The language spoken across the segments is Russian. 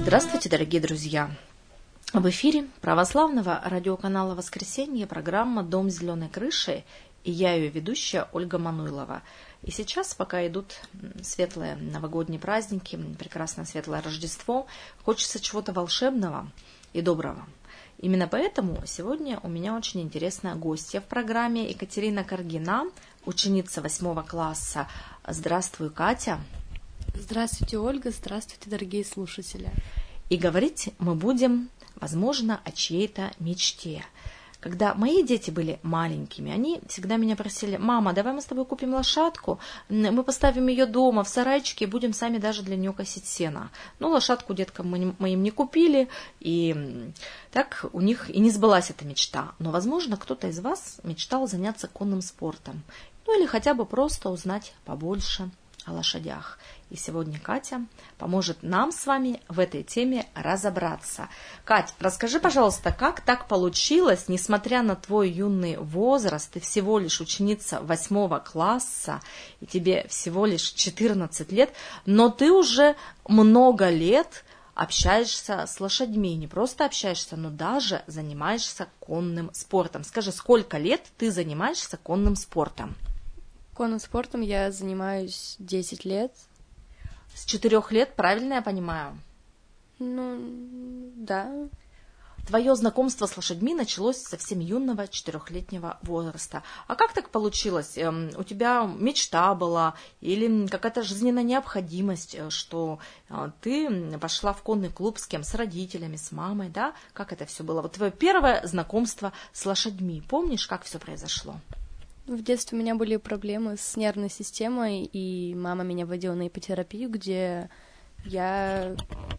Здравствуйте, дорогие друзья! В эфире православного радиоканала «Воскресенье» программа «Дом с зеленой крышей», и я ее ведущая Ольга Мануйлова. И сейчас, пока идут светлые новогодние праздники, прекрасное светлое Рождество, хочется чего-то волшебного и доброго. Именно поэтому сегодня у меня очень интересная гостья в программе Екатерина Каргина, ученица 8 класса. Здравствуй, Катя! Здравствуйте, Ольга, здравствуйте, дорогие слушатели. И говорить мы будем, возможно, о чьей-то мечте. Когда мои дети были маленькими, они всегда меня просили: мама, давай мы с тобой купим лошадку, мы поставим ее дома в сарайчике и будем сами даже для нее косить сено. Но лошадку деткам мы им не купили, и так у них и не сбылась эта мечта. Но, возможно, кто-то из вас мечтал заняться конным спортом, ну или хотя бы просто узнать побольше о лошадях. И сегодня Катя поможет нам с вами в этой теме разобраться. Кать, расскажи, пожалуйста, как так получилось, несмотря на твой юный возраст, ты всего лишь ученица 8 класса, и тебе всего лишь 14 лет, но ты уже много лет общаешься с лошадьми, не просто общаешься, но даже занимаешься конным спортом. Скажи, сколько лет ты занимаешься конным спортом? Конным спортом я занимаюсь 10 лет. С 4 лет, правильно я понимаю? Ну, да. Твое знакомство с лошадьми началось с совсем юного 4-летнего возраста. А как так получилось? У тебя мечта была или какая-то жизненная необходимость, что ты пошла в конный клуб с кем? С родителями, с мамой, да? Как это все было? Вот твое первое знакомство с лошадьми. Помнишь, как все произошло? В детстве у меня были проблемы с нервной системой, и мама меня водила на иппотерапию, где я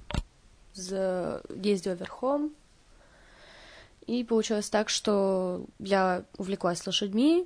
ездила верхом. И получилось так, что я увлеклась лошадьми,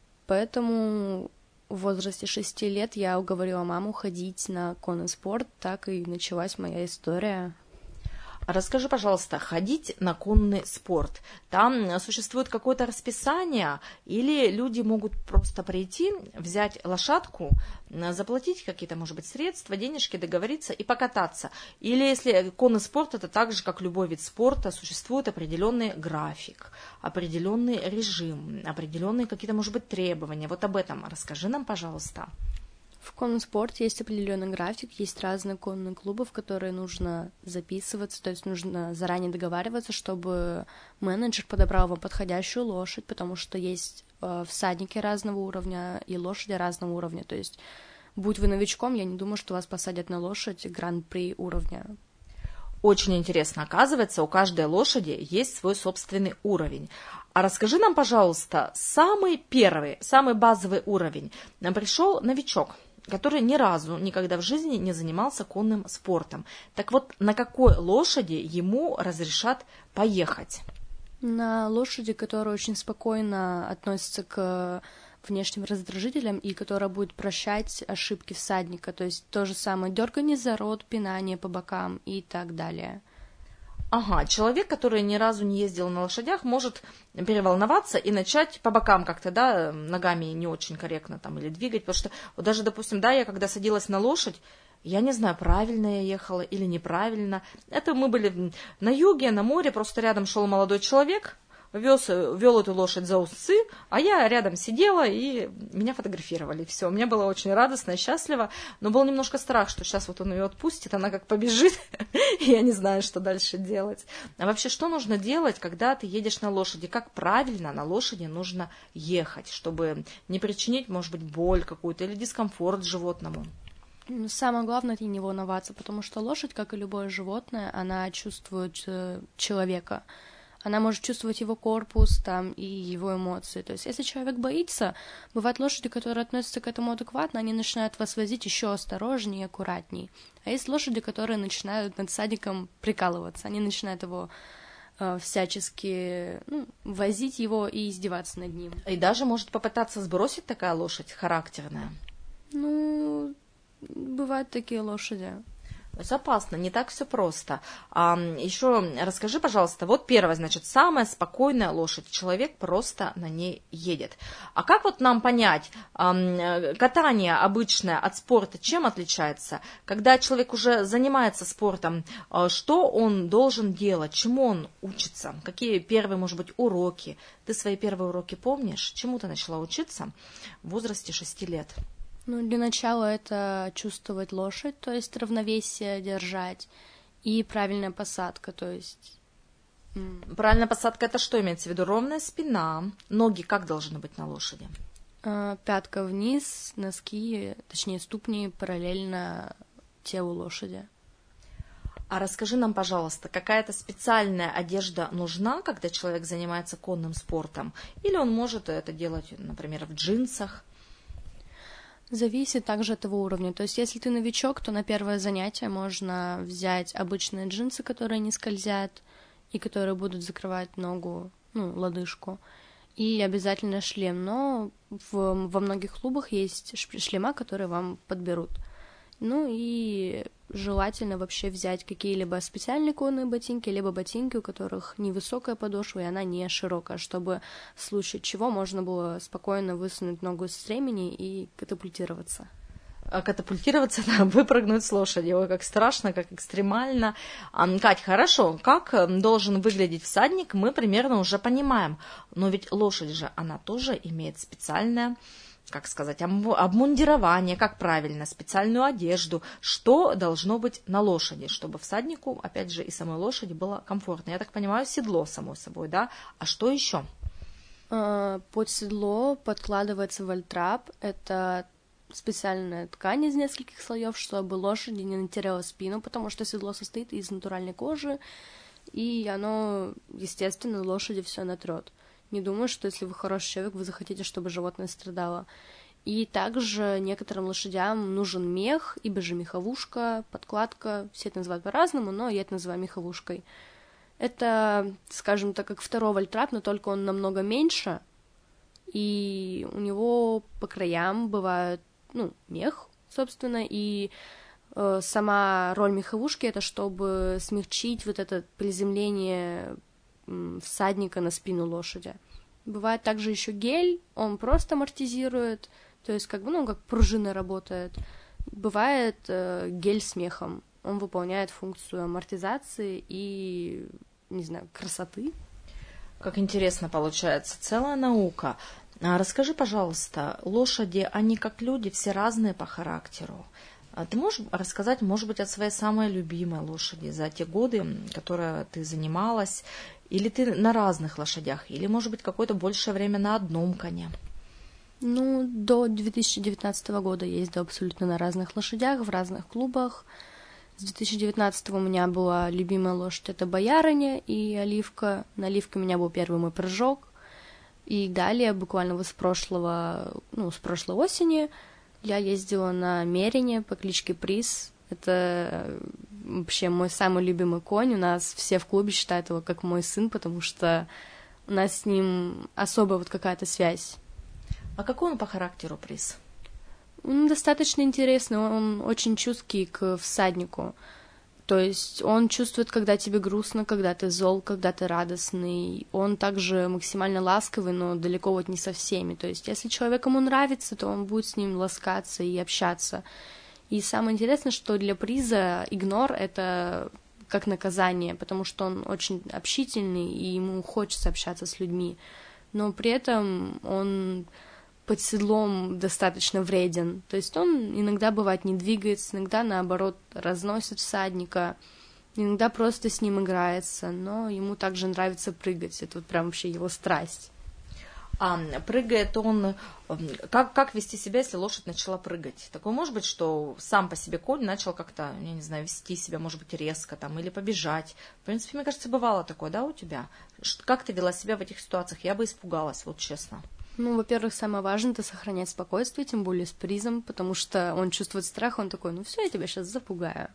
поэтому в возрасте 6 лет я уговорила маму ходить на конный спорт, так и началась моя история. Расскажи, пожалуйста, ходить на конный спорт, там существует какое-то расписание, или люди могут просто прийти, взять лошадку, заплатить какие-то, может быть, средства, денежки, договориться и покататься? Или если конный спорт, это так же, как любой вид спорта, существует определенный график, определенный режим, определенные какие-то, может быть, требования? Вот об этом расскажи нам, пожалуйста. В конном спорте есть определенный график, есть разные конные клубы, в которые нужно записываться, то есть нужно заранее договариваться, чтобы менеджер подобрал вам подходящую лошадь, потому что есть всадники разного уровня и лошади разного уровня, то есть будь вы новичком, я не думаю, что вас посадят на лошадь гран-при уровня. Очень интересно, оказывается, у каждой лошади есть свой собственный уровень. А расскажи нам, пожалуйста, самый первый, самый базовый уровень. Нам пришел новичок, который ни разу никогда в жизни не занимался конным спортом. Так вот, на какой лошади ему разрешат поехать? На лошади, которая очень спокойно относится к внешним раздражителям и которая будет прощать ошибки всадника, то есть то же самое дергание за рот, пинание по бокам и так далее. Ага, человек, который ни разу не ездил на лошадях, может переволноваться и начать по бокам как-то, да, ногами не очень корректно там или двигать, потому что вот даже, допустим, да, я когда садилась на лошадь, я не знаю, правильно я ехала или неправильно. Это мы были на юге, на море, просто рядом шел молодой человек, вел эту лошадь за узцы, а я рядом сидела, и меня фотографировали. Все, мне было очень радостно и счастливо, но был немножко страх, что сейчас вот он ее отпустит, она как побежит, и я не знаю, что дальше делать. А вообще, что нужно делать, когда ты едешь на лошади? Как правильно на лошади нужно ехать, чтобы не причинить, может быть, боль какую-то или дискомфорт животному? Самое главное — это не волноваться, потому что лошадь, как и любое животное, она чувствует человека. Она может чувствовать его корпус там, и его эмоции. То есть если человек боится, бывают лошади, которые относятся к этому адекватно, они начинают вас возить еще осторожнее и аккуратней. А есть лошади, которые начинают над всадником прикалываться, они начинают его всячески возить его и издеваться над ним. И даже может попытаться сбросить такая лошадь характерная? Бывают такие лошади. То есть опасно, не так все просто. Еще расскажи, пожалуйста, вот первое, значит, самая спокойная лошадь, человек просто на ней едет. А как вот нам понять, катание обычное от спорта чем отличается? Когда человек уже занимается спортом, что он должен делать, чему он учится? Какие первые, может быть, уроки? Ты свои первые уроки помнишь? Чему ты начала учиться в возрасте 6 лет? Ну, для начала это чувствовать лошадь, то есть равновесие держать, и правильная посадка, то есть... Правильная посадка — это что имеется в виду? Ровная спина, ноги как должны быть на лошади? Пятка вниз, носки, точнее ступни параллельно телу лошади. А расскажи нам, пожалуйста, какая-то специальная одежда нужна, когда человек занимается конным спортом? Или он может это делать, например, в джинсах? Зависит также от его уровня. То есть, если ты новичок, то на первое занятие можно взять обычные джинсы, которые не скользят и которые будут закрывать ногу, лодыжку, и обязательно шлем. Но во многих клубах есть шлема, которые вам подберут. Ну и желательно вообще взять какие-либо специальные конные ботинки, либо ботинки, у которых невысокая подошва, и она не широкая, чтобы в случае чего можно было спокойно высунуть ногу из стремени и катапультироваться. Катапультироваться, да, выпрыгнуть с лошади. Ой, как страшно, как экстремально. Кать, хорошо, как должен выглядеть всадник, мы примерно уже понимаем. Но ведь лошадь же, она тоже имеет специальное, как сказать, обмундирование, как правильно, специальную одежду. Что должно быть на лошади, чтобы всаднику, опять же, и самой лошади было комфортно? Я так понимаю, седло, само собой, да? А что еще? Под седло подкладывается вальтрап. Это специальная ткань из нескольких слоев, чтобы лошади не натеряла спину, потому что седло состоит из натуральной кожи, и оно, естественно, лошади все натрет. Не думаю, что если вы хороший человек, вы захотите, чтобы животное страдало. И также некоторым лошадям нужен мех, ибо же меховушка, подкладка, все это называют по-разному, но я это называю меховушкой. Это, скажем так, как второй вальтрап, но только он намного меньше, и у него по краям бывает, мех, собственно, и сама роль меховушки — это чтобы смягчить вот это приземление всадника на спину лошади. Бывает также еще гель, он просто амортизирует, то есть как пружина работает. Бывает гель с мехом, он выполняет функцию амортизации и, не знаю, красоты. Как интересно получается, целая наука. Расскажи, пожалуйста, лошади, они как люди, все разные по характеру. Ты можешь рассказать, может быть, о своей самой любимой лошади за те годы, которые ты занималась, или ты на разных лошадях, или, может быть, какое-то большее время на одном коне? До 2019 года ездила абсолютно на разных лошадях, в разных клубах. С 2019 у меня была любимая лошадь, это Боярыня и Оливка. На Оливке у меня был первый мой прыжок. И далее, буквально с прошлой осени, я ездила на Мерине по кличке Приз. Это вообще мой самый любимый конь. У нас все в клубе считают его как мой сын, потому что у нас с ним особая какая-то связь. А какой он по характеру, Приз? Он достаточно интересный, он очень чуткий к всаднику. То есть он чувствует, когда тебе грустно, когда ты зол, когда ты радостный. Он также максимально ласковый, но далеко не со всеми. То есть если человек ему нравится, то он будет с ним ласкаться и общаться. И самое интересное, что для Приза игнор — это как наказание, потому что он очень общительный, и ему хочется общаться с людьми. Но при этом он под седлом достаточно вреден. То есть он иногда, бывает, не двигается, иногда, наоборот, разносит всадника, иногда просто с ним играется, но ему также нравится прыгать. Это прям вообще его страсть. А прыгает он... Как вести себя, если лошадь начала прыгать? Такое может быть, что сам по себе конь начал как-то, я не знаю, вести себя, может быть, резко там, или побежать. В принципе, мне кажется, бывало такое, да, у тебя? Как ты вела себя в этих ситуациях? Я бы испугалась, вот честно. Во-первых, самое важное — это сохранять спокойствие, тем более с Призом, потому что он чувствует страх, он такой, все, я тебя сейчас запугаю.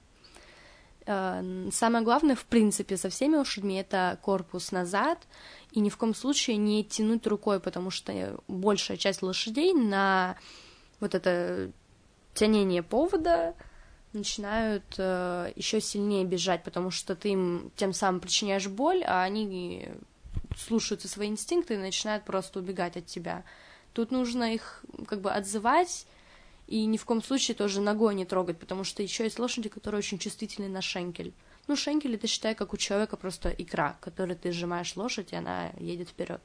Самое главное, в принципе, со всеми лошадьми — это корпус назад, и ни в коем случае не тянуть рукой, потому что большая часть лошадей на вот это тянение повода начинают еще сильнее бежать, потому что ты им тем самым причиняешь боль, а они слушаются свои инстинкты и начинают просто убегать от тебя. Тут нужно их как бы отзывать и ни в коем случае тоже ногой не трогать, потому что еще есть лошади, которые очень чувствительны на шенкель. Ну, шенкель это, считай, как у человека просто икра, которой ты сжимаешь лошадь, и она едет вперед.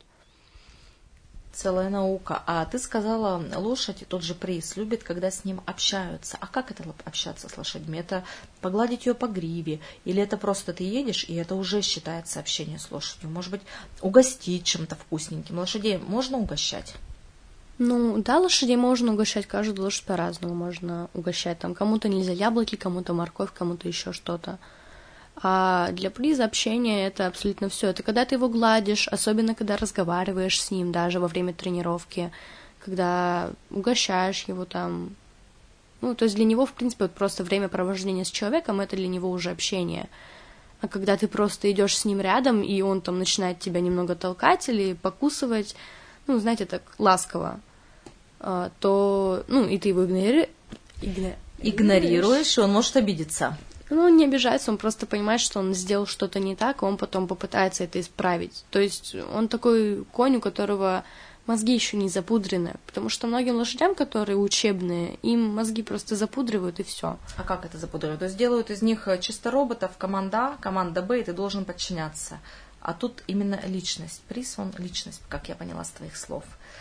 Целая наука. А ты сказала, лошадь, тот же приз, любит, когда с ним общаются. А как это общаться с лошадьми? Это погладить ее по гриве? Или это просто ты едешь, и это уже считается общение с лошадью? Может быть, угостить чем-то вкусненьким? Лошадей можно угощать? Ну, да, лошадей можно угощать, каждую лошадь по-разному можно угощать. Там кому-то нельзя яблоки, кому-то морковь, кому-то еще что-то. А для приза общения это абсолютно все. Это когда ты его гладишь, особенно когда разговариваешь с ним, даже во время тренировки, когда угощаешь его там. Ну, то есть для него, в принципе, вот просто время провождения с человеком, это для него уже общение. А когда ты просто идешь с ним рядом, и он там начинает тебя немного толкать или покусывать, ну, знаете, так ласково, то, ну, и ты его игнорируешь, и он может обидеться. Ну, он не обижается, он просто понимает, что он сделал что-то не так, и он потом попытается это исправить. То есть он такой конь, у которого мозги еще не запудрены, потому что многим лошадям, которые учебные, им мозги просто запудривают, и все. А как это запудривают? То есть делают из них чисто роботов, команда А, команда Б, и ты должен подчиняться. А тут именно личность. Приз, он личность, как я поняла с твоих слов.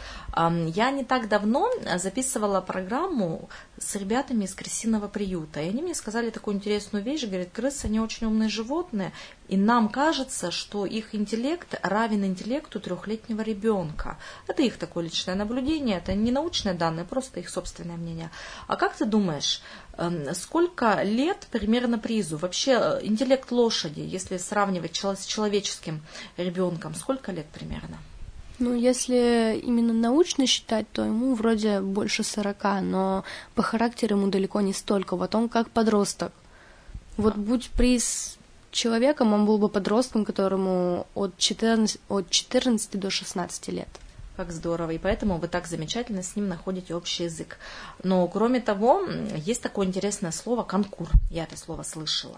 Я не так давно записывала программу с ребятами из крысиного приюта, и они мне сказали такую интересную вещь, говорят, крысы, они очень умные животные, и нам кажется, что их интеллект равен интеллекту 3-летнего ребенка. Это их такое личное наблюдение, это не научные данные, просто их собственное мнение. А как ты думаешь, сколько лет примерно призу? Вообще интеллект лошади, если сравнивать с человеческим ребенком, сколько лет примерно? Ну, если именно научно считать, то ему вроде больше 40, но по характеру ему далеко не столько. Вот он как подросток. Вот будь приз человеком, он был бы подростком, которому от 14 до 16 лет. Как здорово, и поэтому вы так замечательно с ним находите общий язык. Но, кроме того, есть такое интересное слово «конкур». Я это слово слышала.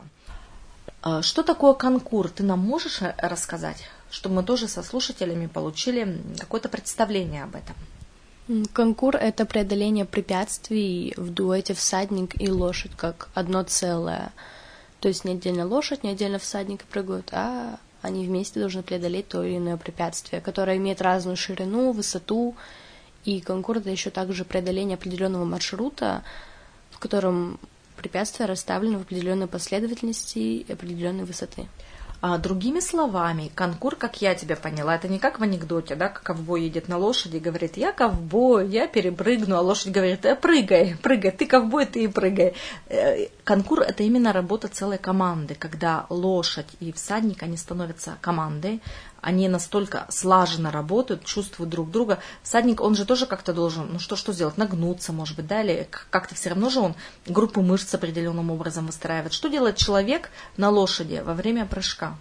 Что такое конкур? Ты нам можешь рассказать, чтобы мы тоже со слушателями получили какое-то представление об этом? Конкур — это преодоление препятствий в дуэте всадник и лошадь, как одно целое. То есть не отдельно лошадь, не отдельно всадник прыгают, а они вместе должны преодолеть то или иное препятствие, которое имеет разную ширину, высоту. И конкур — это еще также преодоление определенного маршрута, в котором препятствия расставлены в определенной последовательности и определенной высоты. Другими словами, конкур, как я тебя поняла, это не как в анекдоте, да, как ковбой едет на лошади и говорит, я ковбой, я перепрыгну, а лошадь говорит, прыгай, прыгай, ты ковбой, ты и прыгай. Конкур – это именно работа целой команды, когда лошадь и всадник, они становятся командой, они настолько слаженно работают, чувствуют друг друга. Всадник, он же тоже как-то должен, ну что сделать, нагнуться, может быть, да, или как-то все равно же он группу мышц определенным образом выстраивает. Что делает человек на лошади во время прыжка?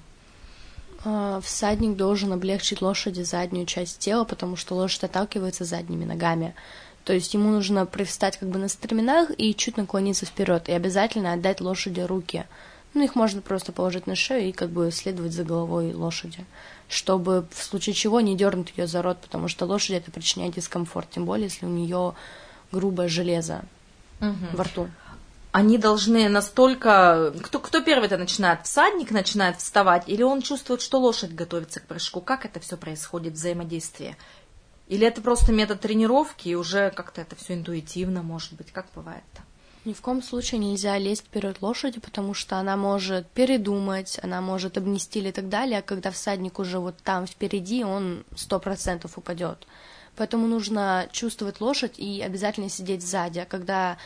Всадник должен облегчить лошади заднюю часть тела, потому что лошадь отталкивается задними ногами. То есть ему нужно привстать как бы на стременах и чуть наклониться вперед, и обязательно отдать лошади руки. Ну, их можно просто положить на шею и как бы следовать за головой лошади, чтобы в случае чего не дернуть ее за рот, потому что лошади это причиняет дискомфорт, тем более, если у нее грубое железо во рту. Они должны настолько... Кто первый-то начинает? Всадник начинает вставать, или он чувствует, что лошадь готовится к прыжку? Как это все происходит, взаимодействие? Или это просто метод тренировки, и уже как-то это все интуитивно, может быть? Как бывает-то? Ни в коем случае нельзя лезть вперед лошади, потому что она может передумать, она может обнести или так далее, а когда всадник уже вот там впереди, он 100% упадет. Поэтому нужно чувствовать лошадь и обязательно сидеть сзади. А когда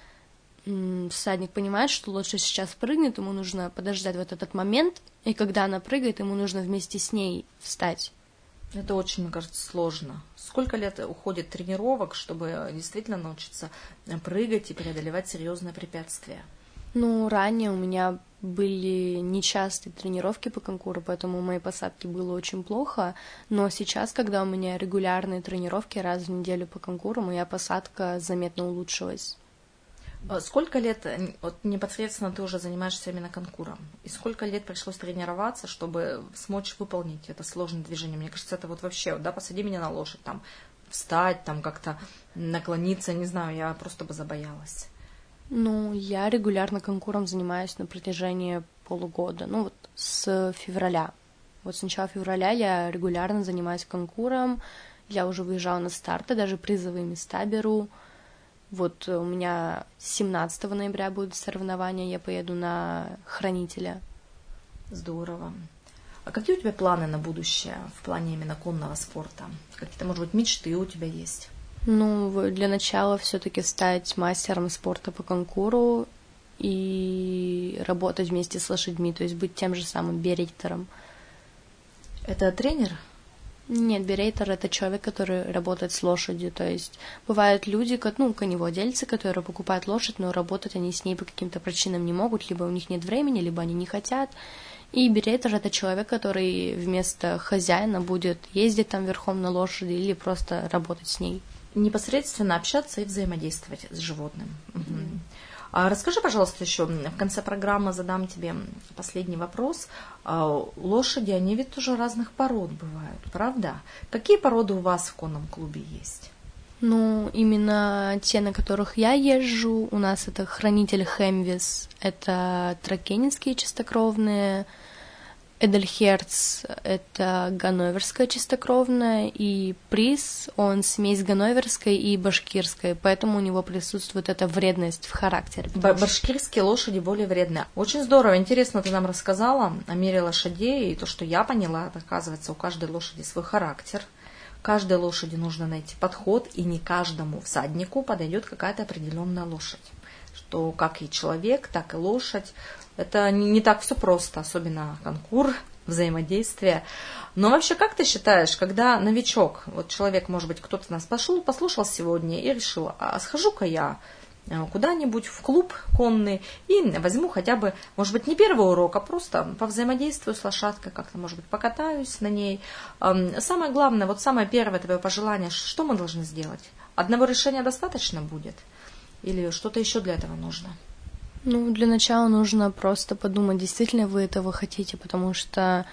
всадник понимает, что лошадь сейчас прыгнет, ему нужно подождать вот этот момент, и когда она прыгает, ему нужно вместе с ней встать. Это очень, мне кажется, сложно. Сколько лет уходит тренировок, чтобы действительно научиться прыгать и преодолевать серьезные препятствия? Ну, ранее у меня были нечастые тренировки по конкуру, поэтому у моей посадки было очень плохо. Но сейчас, когда у меня регулярные тренировки раз в неделю по конкуру, моя посадка заметно улучшилась. Сколько лет, вот непосредственно ты уже занимаешься именно конкуром? И сколько лет пришлось тренироваться, чтобы смочь выполнить это сложное движение? Мне кажется, это вот вообще, да, посади меня на лошадь, там, встать, там, как-то наклониться, не знаю, я просто бы забоялась. Ну, я регулярно конкуром занимаюсь на протяжении полугода, ну, вот с февраля. Вот с начала февраля я регулярно занимаюсь конкуром, я уже выезжала на старты, даже призовые места беру. Вот у меня 17 ноября будут соревнования, я поеду на хранителя. Здорово. А какие у тебя планы на будущее в плане именно конного спорта? Какие-то, может быть, мечты у тебя есть? Ну, для начала все-таки стать мастером спорта по конкуру и работать вместе с лошадьми, то есть быть тем же самым берейтером. Это тренер? Нет, берейтер — это человек, который работает с лошадью, то есть бывают люди, ну, коневладельцы, которые покупают лошадь, но работать они с ней по каким-то причинам не могут, либо у них нет времени, либо они не хотят. И берейтер — это человек, который вместо хозяина будет ездить там верхом на лошади или просто работать с ней. Непосредственно общаться и взаимодействовать с животным. А расскажи, пожалуйста, еще в конце программы задам тебе последний вопрос. Лошади, они ведь тоже разных пород бывают, правда? Какие породы у вас в конном клубе есть? Ну, именно те, на которых я езжу, у нас это хранитель Хемвис, это тракенецкие чистокровные, Эдельхерц — это ганноверская чистокровная, и приз, он смесь ганноверской и башкирской, поэтому у него присутствует эта вредность в характере. Башкирские лошади более вредные. Очень здорово, интересно ты нам рассказала о мире лошадей, и то, что я поняла, оказывается, у каждой лошади свой характер. Каждой лошади нужно найти подход, и не каждому всаднику подойдет какая-то определенная лошадь. Что как и человек, так и лошадь. Это не так все просто, особенно конкур, взаимодействие. Но вообще, как ты считаешь, когда новичок, вот человек, может быть, кто-то нас послушал сегодня и решил, а схожу-ка я куда-нибудь в клуб конный и возьму хотя бы, может быть, не первый урок, а просто повзаимодействую с лошадкой, как-то, может быть, покатаюсь на ней. Самое главное, вот самое первое твое пожелание, что мы должны сделать? Одного решения достаточно будет? Или что-то еще для этого нужно? Ну, для начала нужно просто подумать, действительно вы этого хотите, потому что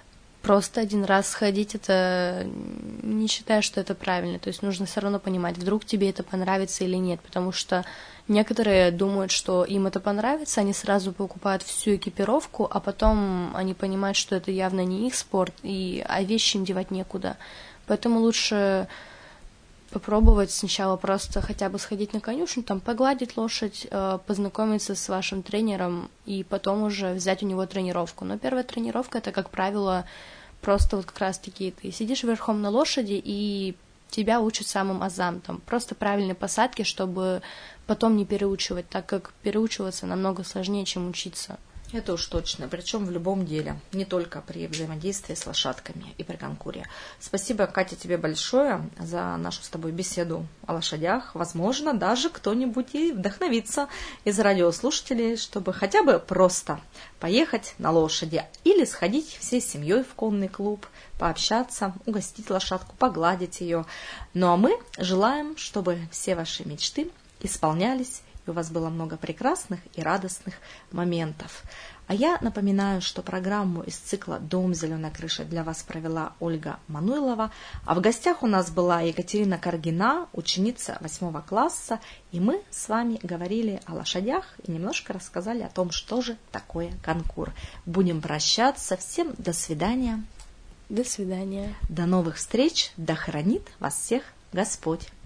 просто один раз сходить, это не считаю, что это правильно. То есть нужно все равно понимать, вдруг тебе это понравится или нет, потому что некоторые думают, что им это понравится, они сразу покупают всю экипировку, а потом они понимают, что это явно не их спорт, а вещи им девать некуда. Поэтому лучше попробовать сначала просто хотя бы сходить на конюшню, там погладить лошадь, познакомиться с вашим тренером и потом уже взять у него тренировку. Но первая тренировка — это, как правило, просто вот как раз-таки ты сидишь верхом на лошади и тебя учат самым азам, там просто правильной посадки, чтобы потом не переучивать, так как переучиваться намного сложнее, чем учиться. Это уж точно, причем в любом деле, не только при взаимодействии с лошадками и при конкуре. Спасибо, Катя, тебе большое за нашу с тобой беседу о лошадях. Возможно, даже кто-нибудь и вдохновится из радиослушателей, чтобы хотя бы просто поехать на лошади или сходить всей семьей в конный клуб, пообщаться, угостить лошадку, погладить ее. Ну а мы желаем, чтобы все ваши мечты исполнялись, у вас было много прекрасных и радостных моментов. А я напоминаю, что программу из цикла «Дом зеленой крыши» для вас провела Ольга Мануйлова, а в гостях у нас была Екатерина Каргина, ученица 8 класса, и мы с вами говорили о лошадях и немножко рассказали о том, что же такое конкур. Будем прощаться. Всем до свидания. До свидания. До новых встреч. Да хранит вас всех Господь.